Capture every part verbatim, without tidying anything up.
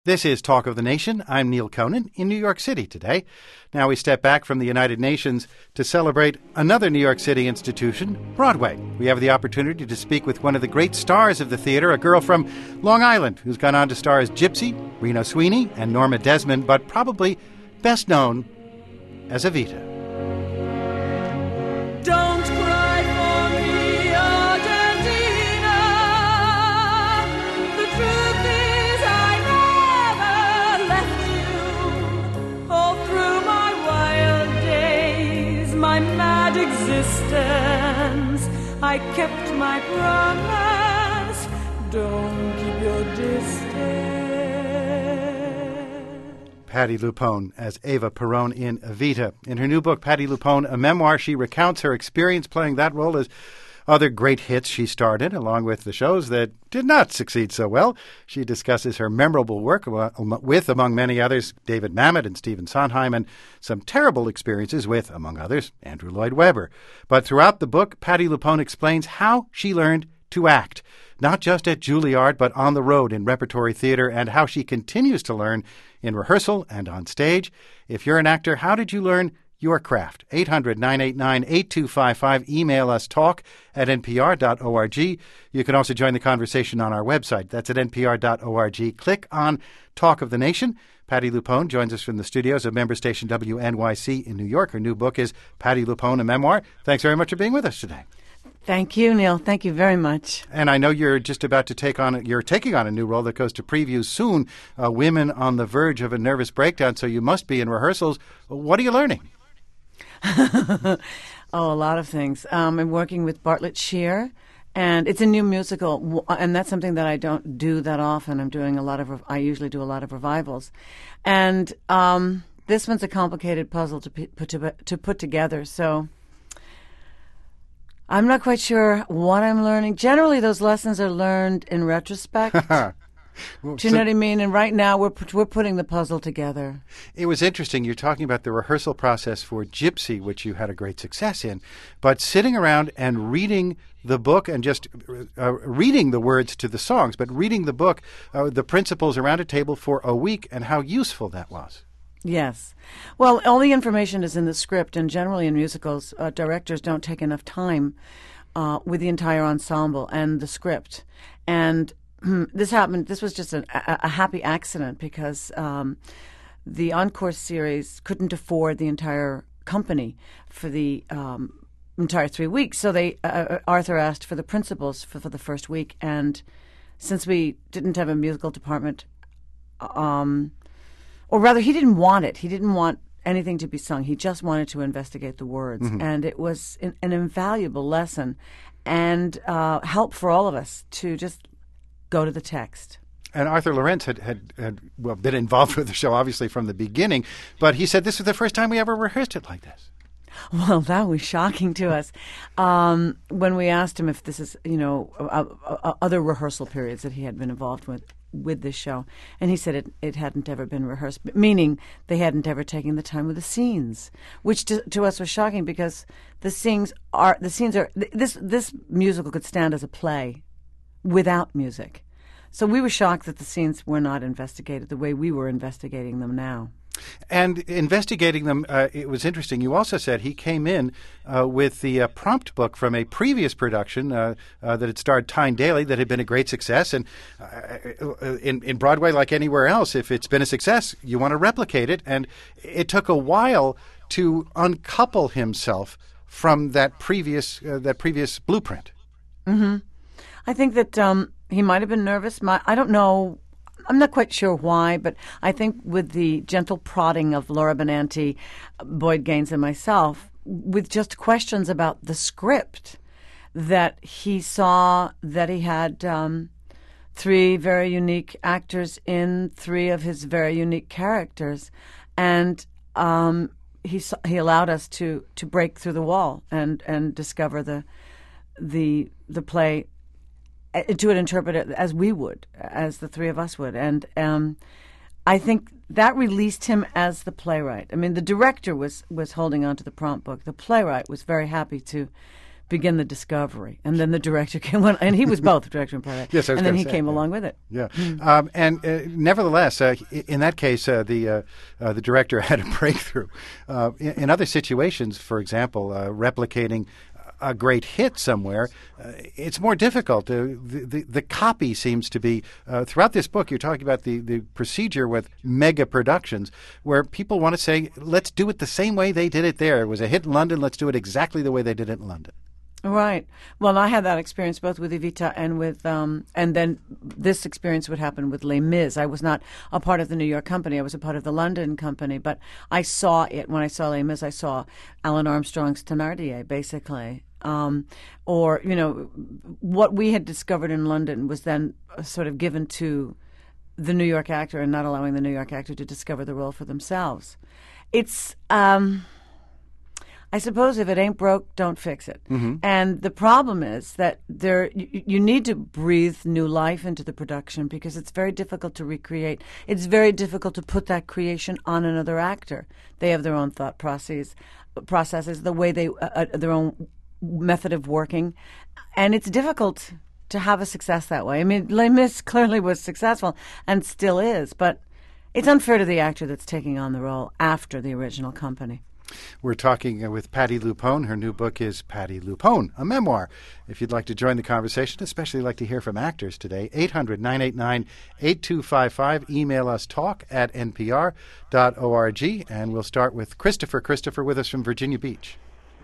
This is Talk of the Nation. I'm Neil Conan in New York City today. Now we step back from the United Nations to celebrate another New York City institution, Broadway. We have the opportunity to speak with one of the great stars of the theater, a girl from Long Island who's gone on to star as Gypsy, Reno Sweeney, and Norma Desmond, but probably best known as Evita. Don't cry for me, Argentina. The truth is I never left you. All through my wild days, my mad existence, I kept my promise. Don't keep your distance. Patti LuPone as Eva Perón in Evita. In her new book, Patti LuPone, a memoir, she recounts her experience playing that role as other great hits she starred in, along with the shows that did not succeed so well. She discusses her memorable work with, among many others, David Mamet and Stephen Sondheim, and some terrible experiences with, among others, Andrew Lloyd Webber. But throughout the book, Patti LuPone explains how she learned to act, not just at Juilliard, but on the road in repertory theater, and how she continues to learn in rehearsal and on stage. If you're an actor, how did you learn your craft? eight hundred, nine eight nine, eight two five five. Email us talk at n p r dot org. You can also join the conversation on our website. That's at n p r dot org. Click on Talk of the Nation. Patti LuPone joins us from the studios of member station W N Y C in New York. Her new book is Patti LuPone, a memoir. Thanks very much for being with us today. Thank you, Neil. Thank you very much. And I know you're just about to take on, you're taking on a new role that goes to previews soon, uh, Women on the Verge of a Nervous Breakdown, so you must be in rehearsals. What are you learning? oh, a lot of things. Um, I'm working with Bartlett Sher, and it's a new musical, and that's something that I don't do that often. I'm doing a lot of, I usually do a lot of revivals. And um, this one's a complicated puzzle to put, to, to put together, so I'm not quite sure what I'm learning. Generally, those lessons are learned in retrospect. well, Do you so know what I mean? And right now, we're we're putting the puzzle together. It was interesting. You're talking about the rehearsal process for Gypsy, which you had a great success in. But sitting around and reading the book and just uh, reading the words to the songs, but reading the book, uh, the principles around a table for a week, and how useful that was. Yes. Well, all the information is in the script, and generally in musicals, uh, directors don't take enough time uh, with the entire ensemble and the script. And this happened, this was just a, a, a happy accident because um, the Encore series couldn't afford the entire company for the um, entire three weeks. So they uh, Arthur asked for the principals for, for the first week, and since we didn't have a musical department, um, or rather, he didn't want it. He didn't want anything to be sung. He just wanted to investigate the words. Mm-hmm. And it was an, an invaluable lesson and uh, help for all of us to just go to the text. And Arthur Laurents had, had, had well, been involved with the show, obviously, from the beginning. But he said this was the first time we ever rehearsed it like this. Well, that was shocking to us. Um, when we asked him if this is, you know, uh, uh, other rehearsal periods that he had been involved with, with this show. And he said it, it hadn't ever been rehearsed, meaning they hadn't ever taken the time with the scenes, which to, to us was shocking because the scenes are, the scenes are, this, this musical could stand as a play without music. So we were shocked that the scenes were not investigated the way we were investigating them now. And investigating them, uh, it was interesting. You also said he came in uh, with the uh, prompt book from a previous production uh, uh, that had starred Tyne Daly that had been a great success. And uh, in, in Broadway, like anywhere else, if it's been a success, you want to replicate it. And it took a while to uncouple himself from that previous uh, that previous blueprint. Mm-hmm. I think that um, he might have been nervous. My, I don't know. I'm not quite sure why, but I think with the gentle prodding of Laura Benanti, Boyd Gaines, and myself, with just questions about the script, that he saw that he had um, three very unique actors in three of his very unique characters, and um, he saw, he allowed us to, to break through the wall and, and discover the the the play. To interpret it as we would, as the three of us would. And um, I think that released him as the playwright. I mean, the director was, was holding on to the prompt book. The playwright was very happy to begin the discovery. And then the director came on, and he was both director and playwright. Yes, I was and then gonna he say, came yeah. along with it. Yeah, um, and uh, nevertheless, uh, in that case, uh, the uh, uh, the director had a breakthrough. Uh, in, in other situations, for example, uh, replicating a great hit somewhere, uh, it's more difficult. Uh, the, the the copy seems to be uh, throughout this book. You're talking about the, the procedure with mega productions, where people want to say, "Let's do it the same way they did it there. It was a hit in London. Let's do it exactly the way they did it in London." Right. Well, I had that experience both with Evita and with, um, and then this experience would happen with Les Mis. I was not a part of the New York company. I was a part of the London company, but I saw it. When I saw Les Mis, I saw Alan Armstrong's Thénardier, basically. Um, or, you know, what we had discovered in London was then sort of given to the New York actor and not allowing the New York actor to discover the role for themselves. It's... Um, I suppose if it ain't broke, don't fix it. Mm-hmm. And the problem is that there you, you need to breathe new life into the production because it's very difficult to recreate. It's very difficult to put that creation on another actor. They have their own thought processes, processes, the way they, uh, uh, their own method of working, and it's difficult to have a success that way. I mean, Les Mis clearly was successful and still is, but it's unfair to the actor that's taking on the role after the original company. We're talking with Patti LuPone. Her new book is Patti LuPone, a memoir. If you'd like to join the conversation, especially like to hear from actors today, eight hundred, nine eight nine, eight two five five. Email us talk at n p r dot org. And we'll start with Christopher. Christopher with us from Virginia Beach.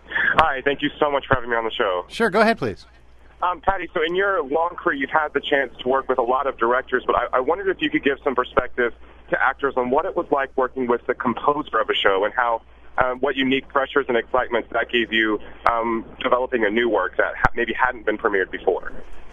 Hi, thank you so much for having me on the show. Sure, go ahead, please. Um, Patti, so in your long career, you've had the chance to work with a lot of directors, but I, I wondered if you could give some perspective to actors on what it was like working with the composer of a show and how Um, what unique pressures and excitements that gave you um, developing a new work that ha- maybe hadn't been premiered before?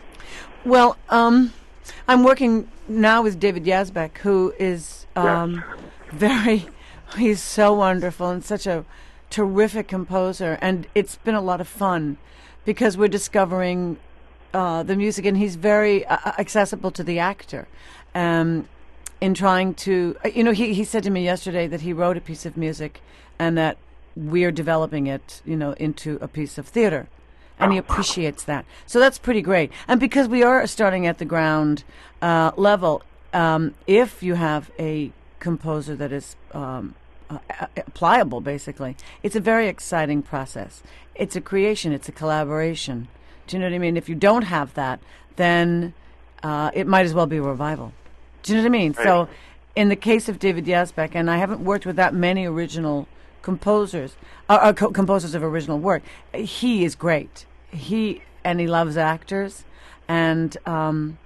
Well, um, I'm working now with David Yazbek, who is um, Yeah. very, he's so wonderful and such a terrific composer. And it's been a lot of fun because we're discovering uh, the music, and he's very uh, accessible to the actor. Um, in trying to, you know, he, he said to me yesterday that he wrote a piece of music and that we're developing it, you know, into a piece of theater. And he appreciates that. So that's pretty great. And because we are starting at the ground uh, level, um, if you have a composer that is um, uh, uh, pliable, basically, it's a very exciting process. It's a creation. It's a collaboration. Do you know what I mean? If you don't have that, then uh, it might as well be a revival. Do you know what I mean? Right. So in the case of David Yazbek, and I haven't worked with that many original composers, uh, uh, co- composers of original work, he is great. He and he loves actors, and um,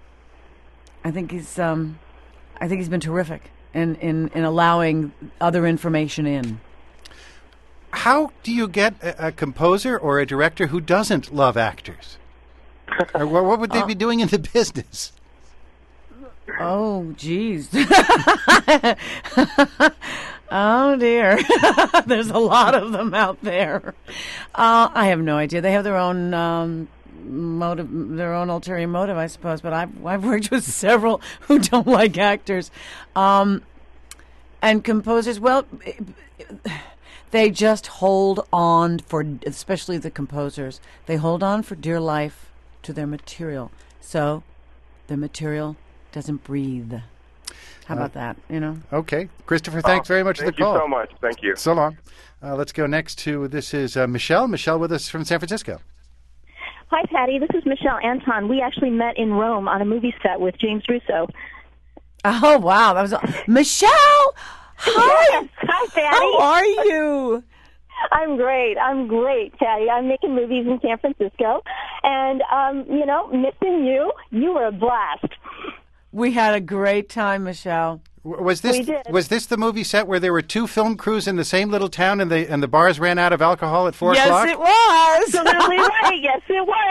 I think he's um, I think he's been terrific in, in, in allowing other information in. How do you get a, a composer or a director who doesn't love actors? Or what, what would they Uh, be doing in the business? Oh, geez. Oh, dear. There's a lot of them out there. Uh, I have no idea. They have their own um, motive, their own ulterior motive, I suppose. But I've, I've worked with several who don't like actors. Um, and composers, well, they just hold on for, especially the composers, they hold on for dear life to their material. So the material doesn't breathe. How about that, you know? Okay. Christopher, thanks Oh, very much for the Thank you call. so much. Thank you. So long. Uh, let's go next to, this is uh, Michelle. Michelle with us from San Francisco. Hi, Patty. This is Michelle Anton. We actually met in Rome on a movie set with James Russo. Oh, wow. That was Michelle! Hi! Yes. Hi, Patty. How are you? I'm great. I'm great, Patty. I'm making movies in San Francisco. And, um, you know, missing you, you were a blast. We had a great time, Michelle. W- Was this We did. was this the movie set where there were two film crews in the same little town and they and the bars ran out of alcohol at four yes, o'clock? it was. Absolutely right. Yes,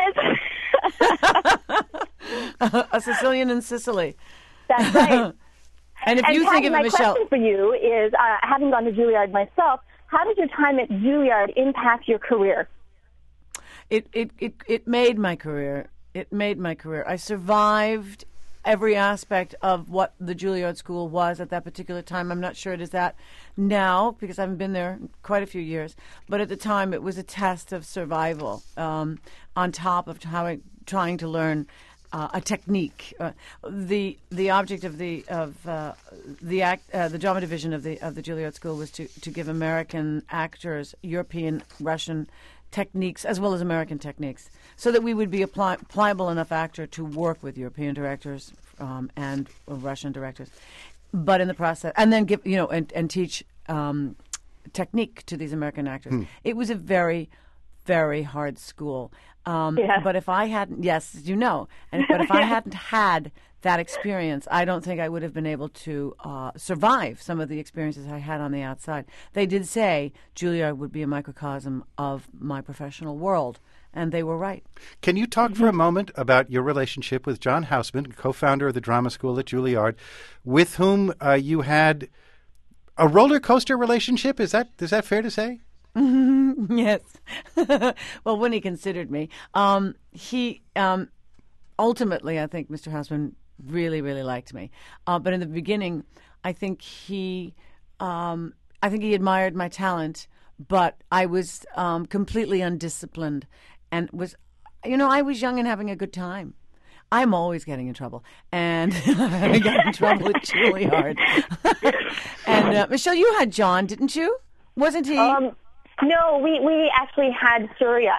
it was. A Sicilian in Sicily. That's right. And if And you Patty, think of my it, Michelle, question for you is, uh, having gone to Juilliard myself, how did your time at Juilliard impact your career? it, it, it, it made my career. It made my career. I survived every aspect of what the Juilliard School was at that particular time. I'm not sure it is that now because I haven't been there quite a few years. But at the time, it was a test of survival um, on top of how it, trying to learn uh, a technique. Uh, the the object of the of uh, the act uh, the drama division of the of the Juilliard School was to to give American actors European, Russian techniques as well as American techniques, so that we would be a pli- pliable enough actor to work with European directors um, and uh, Russian directors, but in the process, and then give you know and and teach um, technique to these American actors. Hmm. It was a very, very hard school. Um, yeah. But if I hadn't, yes, you know, and but if I hadn't had that experience, I don't think I would have been able to uh, survive some of the experiences I had on the outside. They did say Juilliard would be a microcosm of my professional world, and they were right. Can you talk for a moment about your relationship with John Houseman, co-founder of the drama school at Juilliard, with whom uh, you had a roller coaster relationship? Is that is that fair to say? Yes. Well, when he considered me, um, he um, ultimately, I think Mister Houseman really, really liked me. Uh, but in the beginning, I think he, um, I think he admired my talent, but I was um, completely undisciplined, and was, you know, I was young and having a good time. I'm always getting in trouble, and I got in trouble at Juilliard. And uh, Michelle, you had John, didn't you? Wasn't he? Um, no, we, we actually had Surya.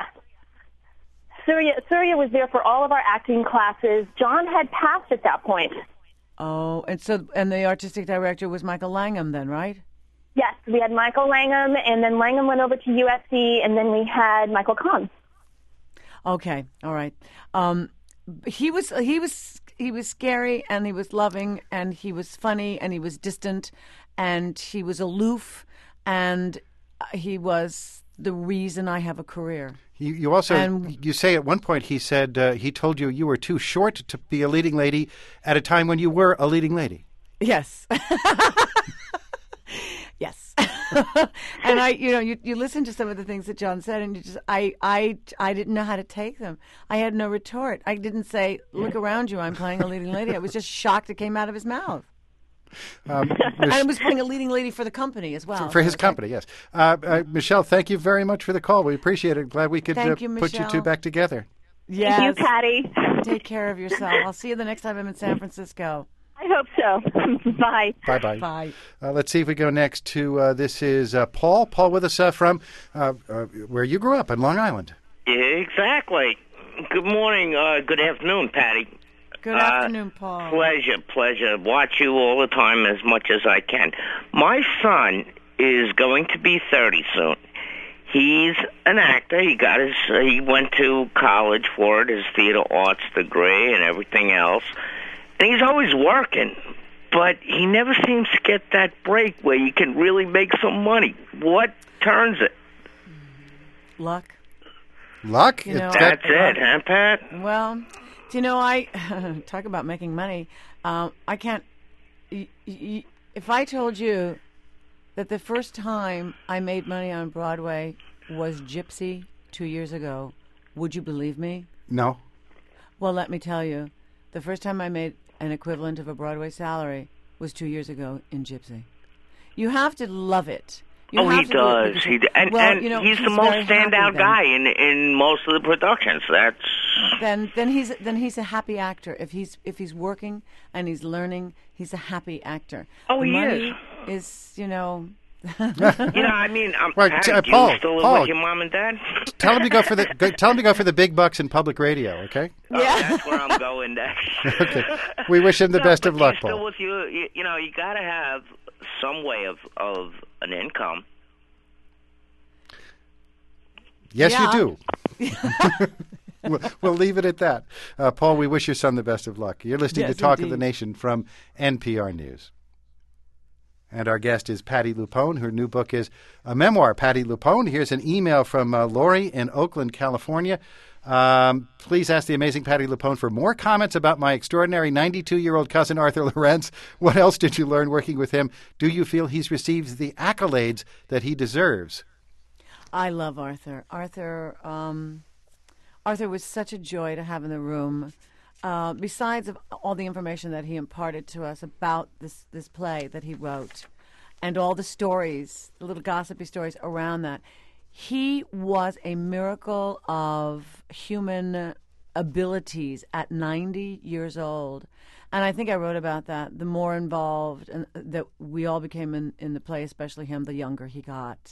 Surya. Surya was there for all of our acting classes. John had passed at that point. Oh, and so and the artistic director was Michael Langham then, right? Yes, we had Michael Langham, and then Langham went over to U S C, and then we had Michael Kahn. Okay, all right. Um, he was he was he was scary, and he was loving, and he was funny, and he was distant, and he was aloof, and he was the reason I have a career. You, you also And- you say at one point he said uh, he told you you were too short to be a leading lady at a time when you were a leading lady. Yes. Yes. And I, you know, you, you listen to some of the things that John said, and you just, I, I, I didn't know how to take them. I had no retort. I didn't say, "Look around you, I'm playing a leading lady." I was just shocked it came out of his mouth. Um, And I was playing a leading lady for the company as well. for his Okay. company, yes. Uh, uh, Michelle, thank you very much for the call. We appreciate it. Glad we could Thank uh, you, put you two Michelle. back together. Yes. Thank you, Patty. Take care of yourself. I'll see you the next time I'm in San Francisco. I hope so. Bye. Bye-bye. Bye. Uh, let's see if we go next to, uh, this is uh, Paul. Paul with us uh, from uh, uh, where you grew up in Long Island. Exactly. Good morning, uh, good afternoon, Patty. Good Uh, afternoon, Paul. Pleasure, pleasure. Watch you all the time as much as I can. My son is going to be thirty soon. He's an actor. He got his. Uh, he went to college for it, his theater arts degree and everything else. And he's always working, but he never seems to get that break where you can really make some money. What turns it? Luck. Luck? You know, Is that- That's it, huh, Pat? Well, do you know, I talk about making money. Um, I can't. Y- y- if I told you that the first time I made money on Broadway was Gypsy two years ago, would you believe me? no. Well, let me tell you, the first time I made an equivalent of a Broadway salary was two years ago in Gypsy. You have to love it. You Oh, have he to do it does. because- He d- and well, and you know, he's, the very most happy standout then. guy in in most of the productions. That's Then, then he's then he's a happy actor. If he's if he's working and he's learning, he's a happy actor. Oh, the he money is. is, you know. you know. I mean, I'm Right, Patty, uh, do Paul, you still live Paul. with your mom and dad? Tell him to go for the go, tell him to go for the big bucks in public radio, okay? Oh, that's where I'm going next. Okay. We wish him the No, best but of luck, you still Paul. with you, you, you know, you got to have some way of of an income. Yes, Yeah. you do. we'll, we'll leave it at that. Uh, Paul, we wish your son the best of luck. You're listening Yes, to Talk of indeed. the Nation from N P R News. And our guest is Patty Lupone. Her new book is a memoir, Patty Lupone. Here's an email from uh, Lori in Oakland, California. Um, please ask the amazing Patty Lupone for more comments about my extraordinary ninety-two-year-old cousin, Arthur Lorenz. What else did you learn working with him? Do you feel he's received the accolades that he deserves? I love Arthur. Arthur, um, Arthur was such a joy to have in the room. uh, besides of all the information that he imparted to us about this, this play that he wrote and all the stories, the little gossipy stories around that, he was a miracle of human abilities at ninety years old. And I think I wrote about that. The more involved and that we all became in, in the play, especially him, the younger he got.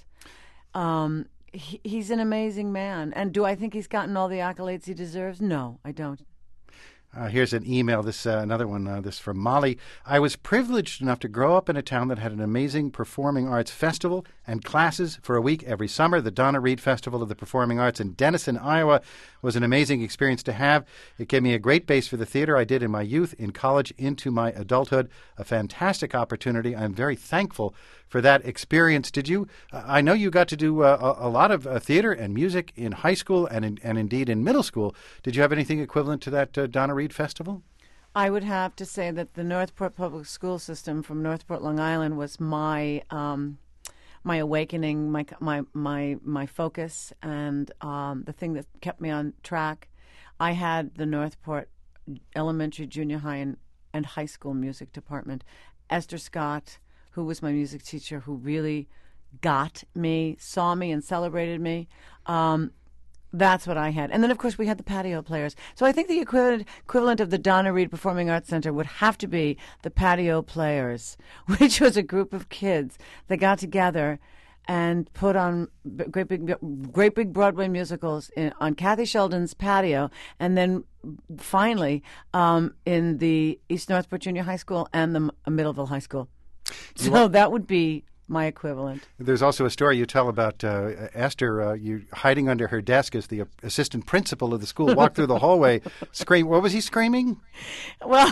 Um, he, he's an amazing man. And do I think he's gotten all the accolades he deserves? No, I don't. Uh, here's an email, this uh, another one, uh, this from Molly. I was privileged enough to grow up in a town that had an amazing performing arts festival and classes for a week every summer. The Donna Reed Festival of the Performing Arts in Denison, Iowa was an amazing experience to have. It gave me a great base for the theater I did in my youth, in college, into my adulthood. A fantastic opportunity. I'm very thankful for that experience. Did you, uh, I know you got to do uh, a, a lot of uh, theater and music in high school and in, and indeed in middle school. Did you have anything equivalent to that uh, Donna Reed Festival? I would have to say that the Northport Public School System from Northport, Long Island was my um, my awakening, my my my my focus, and um, the thing that kept me on track. I had the Northport Elementary, Junior High, and, and High School music department. Esther Scott, who was my music teacher, who really got me, saw me, and celebrated me. Um, that's what I had. And then, of course, we had the patio players. So I think the equivalent, equivalent of the Donna Reed Performing Arts Center would have to be the patio players, which was a group of kids that got together and put on great big, great big Broadway musicals in, on Kathy Sheldon's patio, and then finally um, in the East Northport Junior High School and the Middleville High School. So are, that would be my equivalent. There's also a story you tell about uh, Esther, uh, you hiding under her desk as the uh, assistant principal of the school, walked through the hallway, scream. What was he screaming? Well,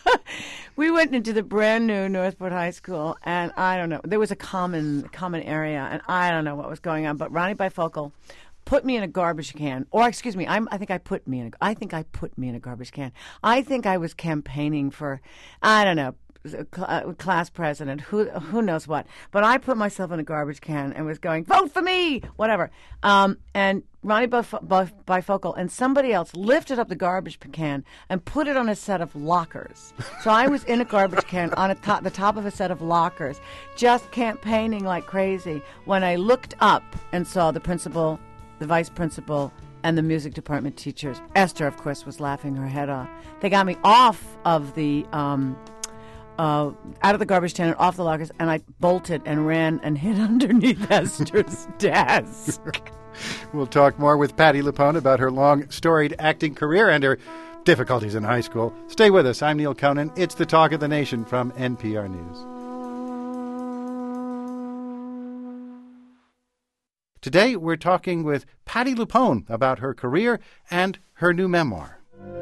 we went into the brand new Northport High School, and I don't know. There was a common common area, and I don't know what was going on. But Ronnie Bifocal put me in a garbage can, or excuse me, I'm, I think I put me in. A, I think I put me in a garbage can. I think I was campaigning for, I don't know. Class president, who who knows what, but I put myself in a garbage can and was going, vote for me, whatever. Um, and Ronnie Bif- Bif- Bifocal and somebody else lifted up the garbage can and put it on a set of lockers. So I was in a garbage can on a to- the top of a set of lockers, just campaigning like crazy. When I looked up and saw the principal, the vice principal, and the music department teachers, Esther, of course, was laughing her head off. They got me off of the. Um, Uh, out of the garbage can and off the lockers, and I bolted and ran and hid underneath Esther's desk. We'll talk more with Patti LuPone about her long, storied acting career and her difficulties in high school. Stay with us. I'm Neil Conan. It's the Talk of the Nation from N P R News. Today, we're talking with Patti LuPone about her career and her new memoir.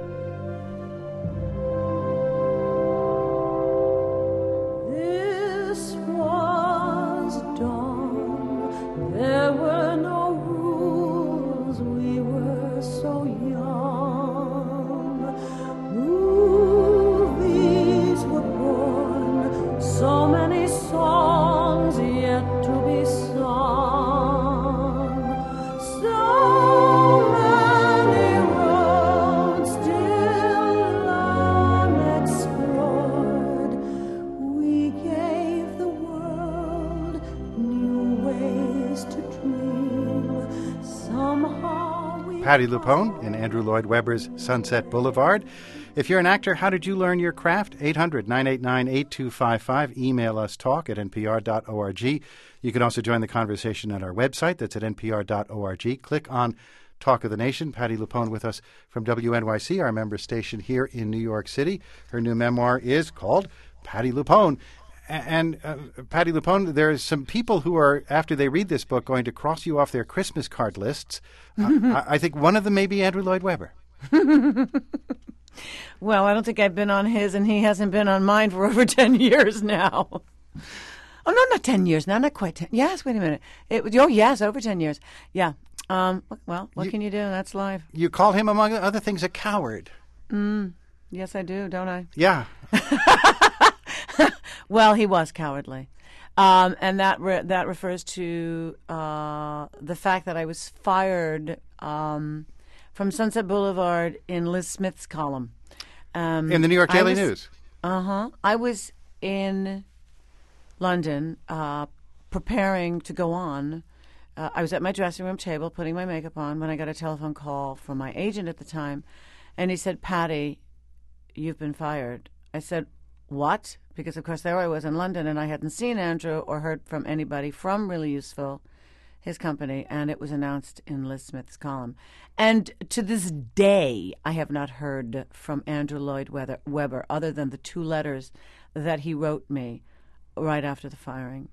There were no rules, we were so young. Movies were born, so many songs yet to be sung. So many roads still unexplored. We gave the world new ways to dream. Somehow we Patti LuPone in Andrew Lloyd Webber's Sunset Boulevard. If you're an actor, how did you learn your craft? eight hundred, nine eight nine, eight two five five. Email us, talk at n p r dot org. You can also join the conversation at our website. That's at n p r dot org. Click on Talk of the Nation. Patti LuPone with us from W N Y C, our member station here in New York City. Her new memoir is called Patti LuPone. And uh, Patti LuPone, there's some people who are, after they read this book, going to cross you off their Christmas card lists. Uh, I, I think one of them may be Andrew Lloyd Webber. Well, I don't think I've been on his, and he hasn't been on mine for over ten years now. Oh, no, not ten years now, not quite ten. Yes, wait a minute. It, oh, yes, over ten years. Yeah. Um, well, what You- can you do? That's life. You call him, among other things, a coward. Yes, I do, don't I? Yeah. Well, he was cowardly. Um, and that re- that refers to uh, the fact that I was fired um, from Sunset Boulevard in Liz Smith's column. Um, in the New York Daily was, News. Uh-huh. I was in London uh, preparing to go on. Uh, I was at my dressing room table putting my makeup on when I got a telephone call from my agent at the time, and he said, "Patty, you've been fired." I said, "What?" Because, of course, there I was in London, and I hadn't seen Andrew or heard from anybody from Really Useful, his company, and it was announced in Liz Smith's column. And to this day, I have not heard from Andrew Lloyd Webber, Webber other than the two letters that he wrote me right after the firing.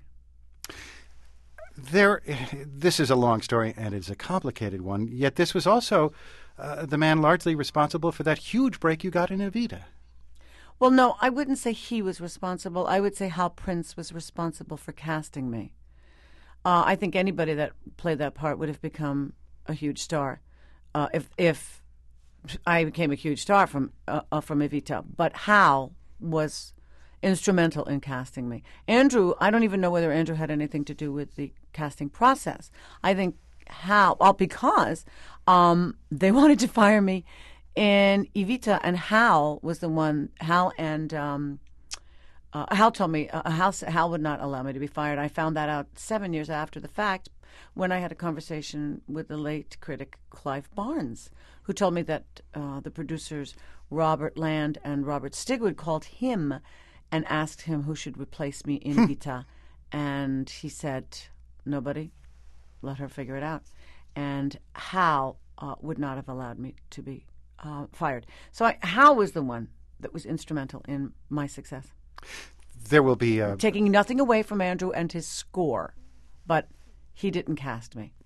There, this is a long story, and it's a complicated one, yet this was also uh, the man largely responsible for that huge break you got in Evita. Well, no, I wouldn't say he was responsible. I would say Hal Prince was responsible for casting me. Uh, I think anybody that played that part would have become a huge star uh, if if I became a huge star from uh, uh, from Evita. But Hal was instrumental in casting me. Andrew, I don't even know whether Andrew had anything to do with the casting process. I think Hal, well, because um, they wanted to fire me in Evita, and Hal was the one, Hal and... Um, Uh, Hal told me uh, Hal, Hal would not allow me to be fired. I found that out seven years after the fact when I had a conversation with the late critic Clive Barnes, who told me that uh, the producers Robert Land and Robert Stigwood called him and asked him who should replace me in Evita. And he said, nobody. Let her figure it out. And Hal uh, would not have allowed me to be uh, fired. So I, Hal was the one that was instrumental in my success. There will be a... Taking nothing away from Andrew and his score, but he didn't cast me.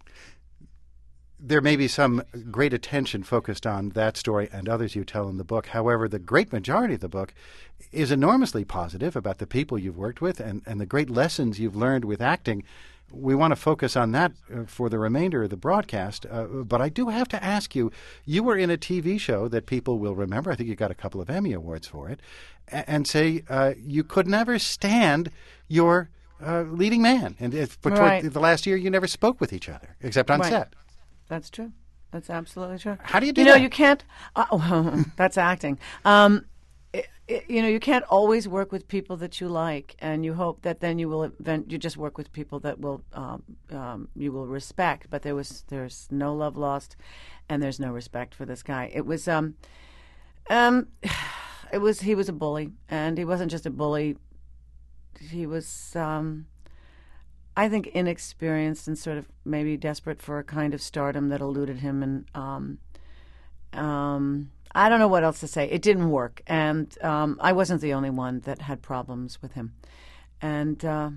There may be some great attention focused on that story and others you tell in the book. However, the great majority of the book is enormously positive about the people you've worked with and, and the great lessons you've learned with acting. We want to focus on that uh, for the remainder of the broadcast. Uh, but I do have to ask you, you were in a T V show that people will remember. I think you got a couple of Emmy Awards for it. And, and say uh, you could never stand your uh, leading man. And if, but right. toward the last year, you never spoke with each other, except on right. set. That's true. That's absolutely true. How do you do you that? You know, you can't... Uh, well, that's acting. Um, it, it, you know, you can't always work with people that you like, and you hope that then you will event, you just work with people that will um, um, you will respect. But there was there's no love lost, and there's no respect for this guy. It was um, um, it was he was a bully, and he wasn't just a bully. He was um. I think inexperienced and sort of maybe desperate for a kind of stardom that eluded him, and um, um, I don't know what else to say. It didn't work, and um, I wasn't the only one that had problems with him. And uh,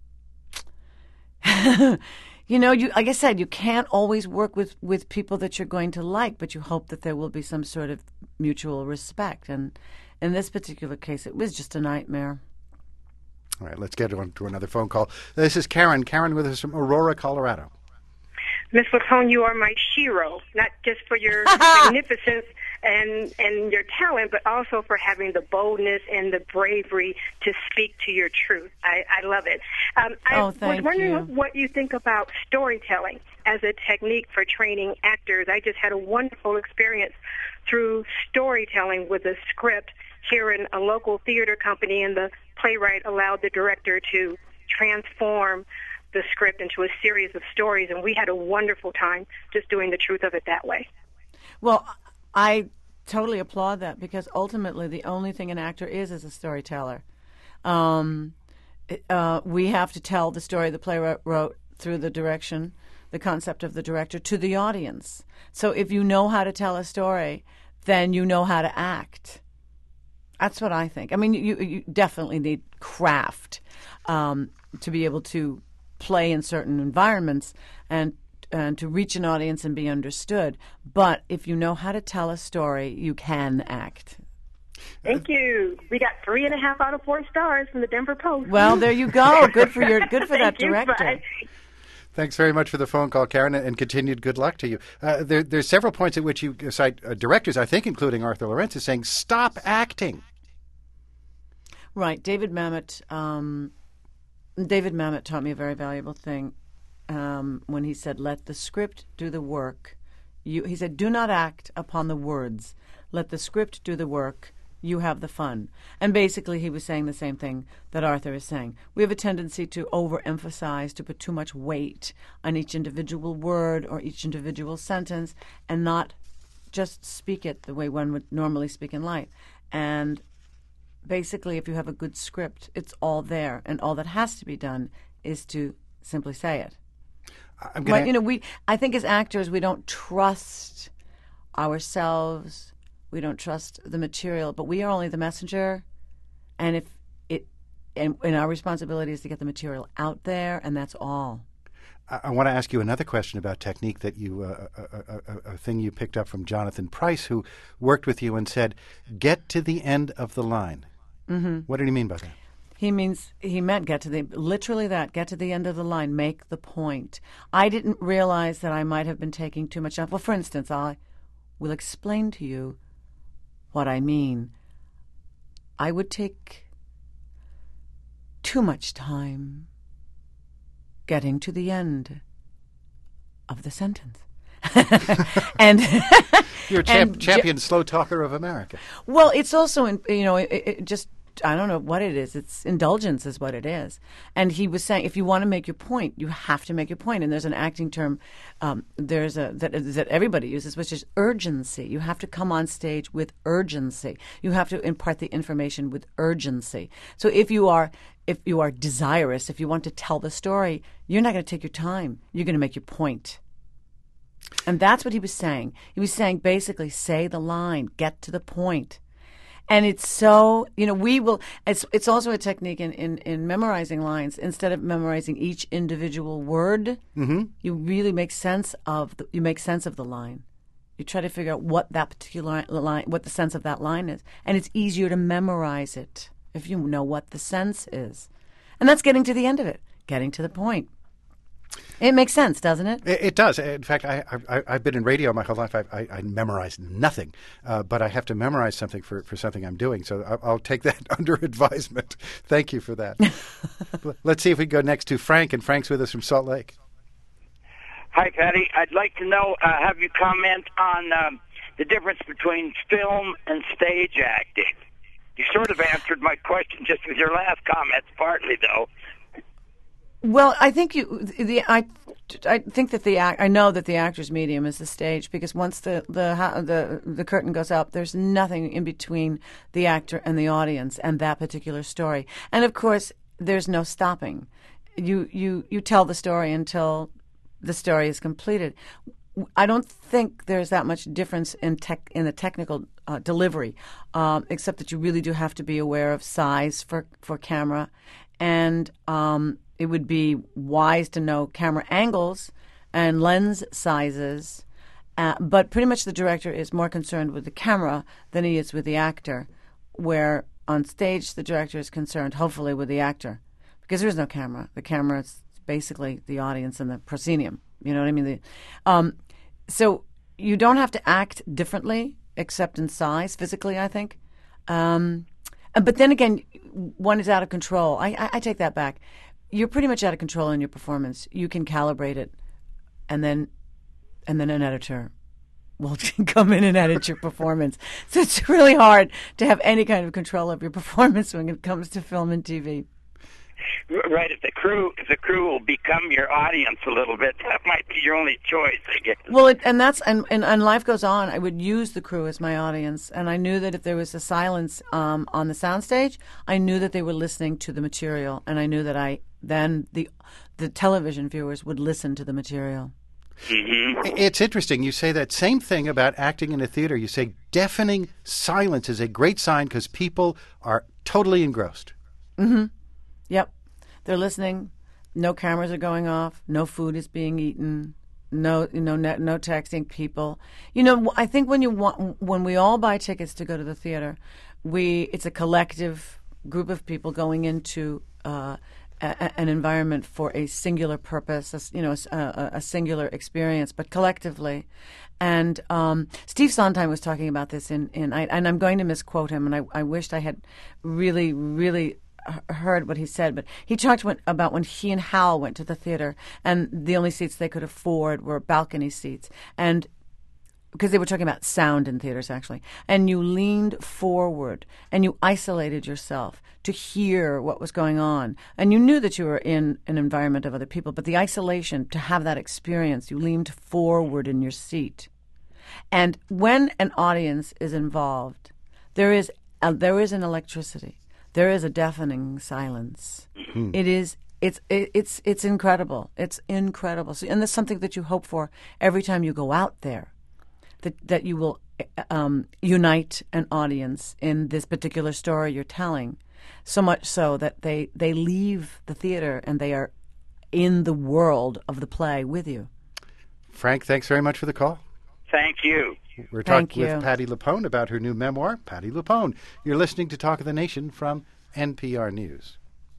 you know, you like I said, you can't always work with, with people that you're going to like, but you hope that there will be some sort of mutual respect. And in this particular case, it was just a nightmare. All right, let's get on to another phone call. This is Karen. Karen with us from Aurora, Colorado. Miss LuPone, you are my shero, not just for your magnificence and and your talent, but also for having the boldness and the bravery to speak to your truth. I, I love it. Um, I oh, thank was wondering you. what you think about storytelling as a technique for training actors. I just had a wonderful experience through storytelling with a script here in a local theater company, and the playwright allowed the director to transform the script into a series of stories, and we had a wonderful time just doing the truth of it that way. Well, I totally applaud that, because ultimately the only thing an actor is is a storyteller. Um, uh, we have to tell the story the playwright wrote through the direction, the concept of the director, to the audience. So if you know how to tell a story, then you know how to act. That's what I think. I mean, you, you definitely need craft um, to be able to play in certain environments and and to reach an audience and be understood. But if you know how to tell a story, you can act. Thank you. We got three and a half out of four stars from the Denver Post. Well, there you go. Good for your good for that Thank you. director. Bye. Thanks very much for the phone call, Karen, and continued good luck to you. Uh, there, there's several points at which you cite uh, directors, I think, including Arthur Laurents, is saying, stop acting. Right. David Mamet, um, David Mamet taught me a very valuable thing um, when he said, let the script do the work. You, he said, do not act upon the words. Let the script do the work. you have the fun. And basically he was saying the same thing that Arthur is saying. We have a tendency to overemphasize, to put too much weight on each individual word or each individual sentence and not just speak it the way one would normally speak in life. And basically, if you have a good script, it's all there, and all that has to be done is to simply say it. I'm gonna... But, you know, we I think as actors, we don't trust ourselves. We don't trust the material, but we are only the messenger. And if it, and, and our responsibility is to get the material out there, and that's all. I, I want to ask you another question about technique that you, uh, a, a, a, a thing you picked up from Jonathan Pryce, who worked with you and said, "Get to the end of the line." Mm-hmm. What did he mean by that? He means he meant get to the literally that get to the end of the line, make the point. I didn't realize that I might have been taking too much time. Well, for instance, I will explain to you what I mean. I would take too much time getting to the end of the sentence. and you're a champ- and champion ju- slow talker of America. Well, it's also, in, you know, it, it just, I don't know what it is. It's indulgence is what it is. And he was saying, if you want to make your point, you have to make your point. And there's an acting term um, there's a that, that everybody uses, which is urgency. You have to come on stage with urgency. You have to impart the information with urgency. So if you are if you are desirous, if you want to tell the story, you're not going to take your time. You're going to make your point. And that's what he was saying. He was saying basically, say the line, get to the point. And it's so, you know, we will, it's it's also a technique in, in, in memorizing lines. Instead of memorizing each individual word, mm-hmm. you really make sense of, the, you make sense of the line. You try to figure out what that particular line, what the sense of that line is. And it's easier to memorize it if you know what the sense is. And that's getting to the end of it, getting to the point. It makes sense, doesn't it? It, it does. In fact, I, I, I've been in radio my whole life. I, I, I memorized nothing, uh, but I have to memorize something for, for something I'm doing. So I'll, I'll take that under advisement. Thank you for that. Let's see if we go next to Frank, and Frank's with us from Salt Lake. Hi, Patty. I'd like to know, uh, have you comment on um, the difference between film and stage acting? You sort of answered my question just with your last comments, partly, though. Well, I think you. The I, I think that the act. I know that the actor's medium is the stage, because once the the the the curtain goes up, there's nothing in between the actor and the audience and that particular story. And of course, there's no stopping. You you you tell the story until the story is completed. I don't think there's that much difference in tech in the technical uh, delivery, um, except that you really do have to be aware of size for for camera, and um, it would be wise to know camera angles and lens sizes. Uh, but pretty much the director is more concerned with the camera than he is with the actor, where on stage the director is concerned, hopefully, with the actor, because there's no camera. The camera is basically the audience and the proscenium. You know what I mean? The, um, so you don't have to act differently, except in size, physically, I think. Um, but then again, one is out of control. I, I, I take that back. You're pretty much out of control in your performance. You can calibrate it, and then and then an editor will come in and edit your performance. So it's really hard to have any kind of control of your performance when it comes to film and T V. Right, if the crew, if the crew will become your audience a little bit, that might be your only choice, I guess. Well, it, and that's and, and and life goes on. I would use the crew as my audience, and I knew that if there was a silence um, on the soundstage, I knew that they were listening to the material, and I knew that I then the the television viewers would listen to the material. Mm-hmm. It's interesting. You say that same thing about acting in a theater. You say deafening silence is a great sign because people are totally engrossed. Mm-hmm. Yep. They're listening. No cameras are going off. No food is being eaten. No, you know, no, no texting people. You know, I think when you want, when we all buy tickets to go to the theater, we it's a collective group of people going into uh, a, an environment for a singular purpose, a, you know, a, a singular experience, but collectively. And um, Steve Sondheim was talking about this in, in I, and I'm going to misquote him, and I, I wished I had really, really heard what he said, but he talked when, about when he and Hal went to the theater, and the only seats they could afford were balcony seats. And because they were talking about sound in theaters, actually, and you leaned forward and you isolated yourself to hear what was going on. And you knew that you were in an environment of other people, but the isolation, to have that experience, you leaned forward in your seat. And when an audience is involved, there is a, there is an electricity. There is a deafening silence. Mm-hmm. It is it's it, it's it's incredible. It's incredible. So, and that's something that you hope for every time you go out there. That, that you will um, unite an audience in this particular story you're telling, so much so that they, they leave the theater and they are in the world of the play with you. Frank, thanks very much for the call. Thank you. We're talking Thank you. with Patti LuPone about her new memoir, Patti LuPone. You're listening to Talk of the Nation from N P R News.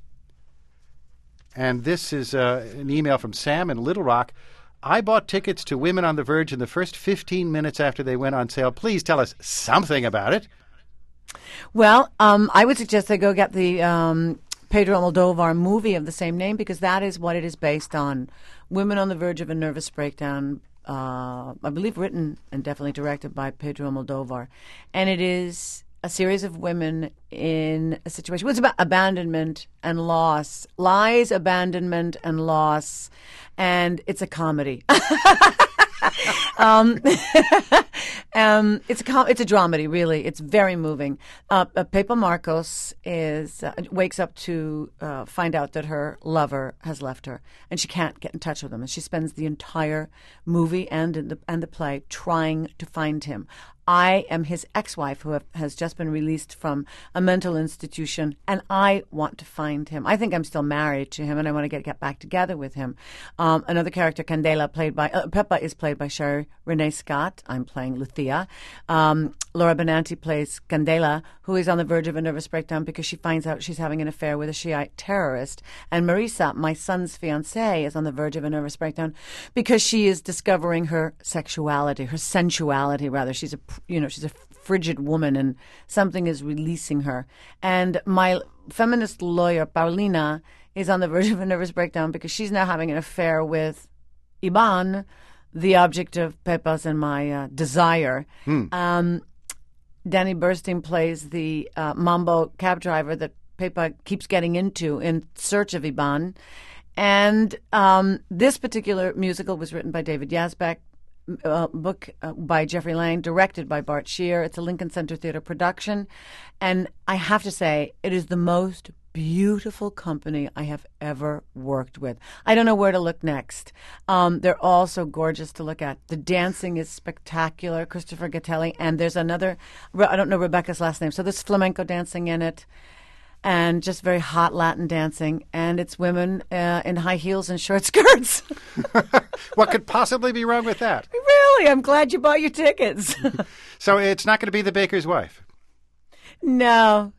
And this is uh, an email from Sam in Little Rock. I bought tickets to Women on the Verge in the first fifteen minutes after they went on sale. Please tell us something about it. Well, um, I would suggest they go get the um, Pedro Almodovar movie of the same name, because that is what it is based on. Women on the Verge of a Nervous Breakdown, uh, I believe written and definitely directed by Pedro Almodovar. And it is a series of women in a situation. Well, it's about abandonment and loss. Lies, abandonment, and loss. And it's a comedy. um, um, it's a com- it's a dramedy, really. It's very moving. Uh, uh, Pepa Marcos is uh, wakes up to uh, find out that her lover has left her, and she can't get in touch with him. And she spends the entire movie and in the and the play trying to find him. I am his ex-wife who have, has just been released from a mental institution, and I want to find him. I think I'm still married to him, and I want to get, get back together with him. Um, another character, Candela, played by uh, Pepa, is played by Sherry Renee Scott. I'm playing Luthea. Um, Laura Benanti plays Candela, who is on the verge of a nervous breakdown because she finds out she's having an affair with a Shiite terrorist. And Marisa, my son's fiancée, is on the verge of a nervous breakdown because she is discovering her sexuality, her sensuality, rather. She's a You know, she's a frigid woman, and something is releasing her. And my feminist lawyer, Paulina, is on the verge of a nervous breakdown because she's now having an affair with Iban, the object of Pepa's and my uh, desire. Hmm. Um, Danny Burstein plays the uh, Mambo cab driver that Pepa keeps getting into in search of Iban. And um, this particular musical was written by David Yazbek. Uh, book uh, by Jeffrey Lang, directed by Bart Shear. It's a Lincoln Center Theater production. And I have to say, it is the most beautiful company I have ever worked with. I don't know where to look next. Um, they're all so gorgeous to look at. The dancing is spectacular, Christopher Gattelli. And there's another, I don't know Rebecca's last name, so there's flamenco dancing in it. And just very hot Latin dancing. And it's women uh, in high heels and short skirts. What could possibly be wrong with that? Really? I'm glad you bought your tickets. So it's not going to be The Baker's Wife? No.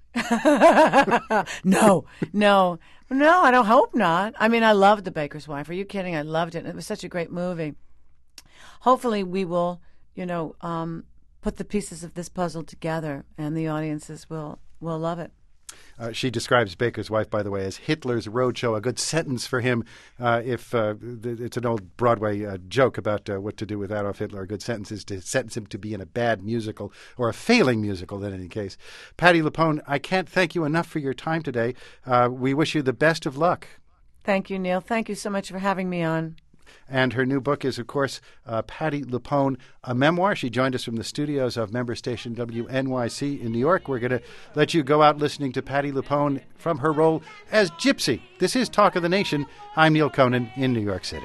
no. No. No, I don't hope not. I mean, I loved The Baker's Wife. Are you kidding? I loved it. It was such a great movie. Hopefully we will, you know, um, put the pieces of this puzzle together and the audiences will, will love it. Uh, she describes Baker's Wife, by the way, as Hitler's Roadshow, a good sentence for him. Uh, if uh, th- it's an old Broadway uh, joke about uh, what to do with Adolf Hitler. A good sentence is to sentence him to be in a bad musical or a failing musical in any case. Patti LuPone, I can't thank you enough for your time today. Uh, we wish you the best of luck. Thank you, Neil. Thank you so much for having me on. And her new book is, of course, uh, Patti LuPone, a memoir. She joined us from the studios of member station W N Y C in New York. We're going to let you go out listening to Patti LuPone from her role as Gypsy. This is Talk of the Nation. I'm Neil Conan in New York City.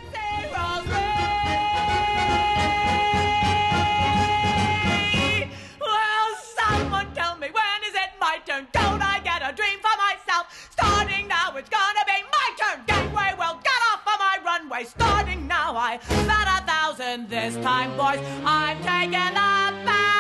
Well, someone tell me, when is it my turn? Don't I get a dream for myself? Starting now, it's gonna be my turn. Gangway, well, get off of my runway. Starting now, I bet a thousand this time, boys. I'm taking a bath.